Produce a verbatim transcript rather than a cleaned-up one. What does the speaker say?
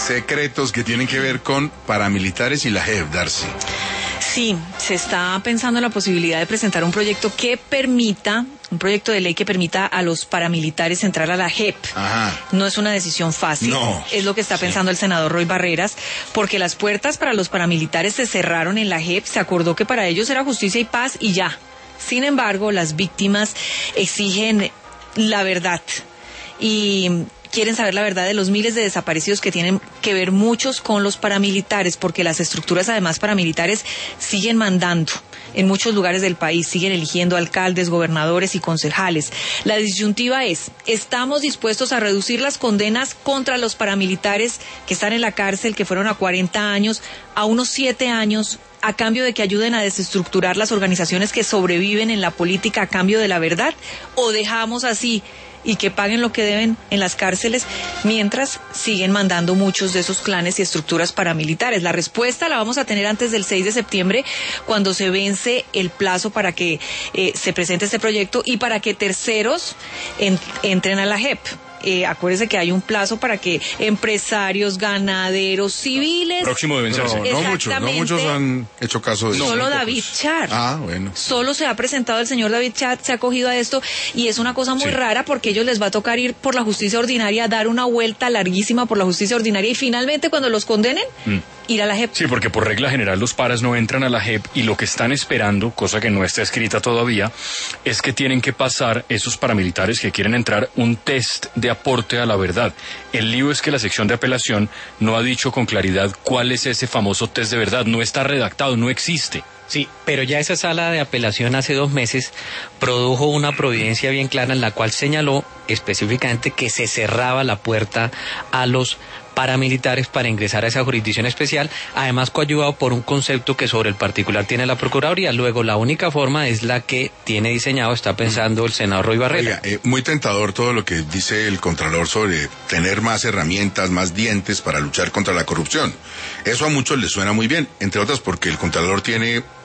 secretos que tienen que ver con paramilitares y la J E P, Darcy. Sí, se está pensando en la posibilidad de presentar un proyecto que permita, un proyecto de ley que permita a los paramilitares entrar a la J E P. Ajá. No es una decisión fácil, no. es lo que está pensando sí. el senador Roy Barreras, porque las puertas para los paramilitares se cerraron en la J E P, se acordó que para ellos era justicia y paz y ya. Sin embargo, las víctimas exigen la verdad y quieren saber la verdad de los miles de desaparecidos que tienen que ver muchos con los paramilitares, porque las estructuras además paramilitares siguen mandando en muchos lugares del país, siguen eligiendo alcaldes, gobernadores y concejales. La disyuntiva es, ¿estamos dispuestos a reducir las condenas contra los paramilitares que están en la cárcel, que fueron a cuarenta años, a unos siete años, a cambio de que ayuden a desestructurar las organizaciones que sobreviven en la política a cambio de la verdad? ¿O dejamos así y que paguen lo que deben en las cárceles mientras siguen mandando muchos de esos clanes y estructuras paramilitares? La respuesta la vamos a tener antes del seis de septiembre, cuando se vence el plazo para que eh, se presente este proyecto y para que terceros en, entren a la J E P. Eh, acuérdese que hay un plazo para que empresarios, ganaderos, civiles... Próximo de vencerse. No, no muchos, no muchos han hecho caso de eso. Solo David Char. Ah, bueno. Solo se ha presentado el señor David Char, se ha acogido a esto, y es una cosa muy sí. rara, porque a ellos les va a tocar ir por la justicia ordinaria, dar una vuelta larguísima por la justicia ordinaria, y finalmente cuando los condenen, mm. ir a la J E P. Sí, porque por regla general los paras no entran a la J E P, y lo que están esperando, cosa que no está escrita todavía, es que tienen que pasar esos paramilitares que quieren entrar un test de aporte a la verdad. El lío es que la sección de apelación no ha dicho con claridad cuál es ese famoso test de verdad, no está redactado, no existe. Sí, pero ya esa sala de apelación hace dos meses produjo una providencia bien clara en la cual señaló específicamente que se cerraba la puerta a los paramilitares para ingresar a esa jurisdicción especial, además coadyuvado por un concepto que sobre el particular tiene la Procuraduría. Luego, la única forma es la que tiene diseñado, está pensando el senador Roy Barreras. Oiga, eh, muy tentador todo lo que dice el Contralor sobre tener más herramientas, más dientes para luchar contra la corrupción. Eso a muchos les suena muy bien, entre otras porque el Contralor tiene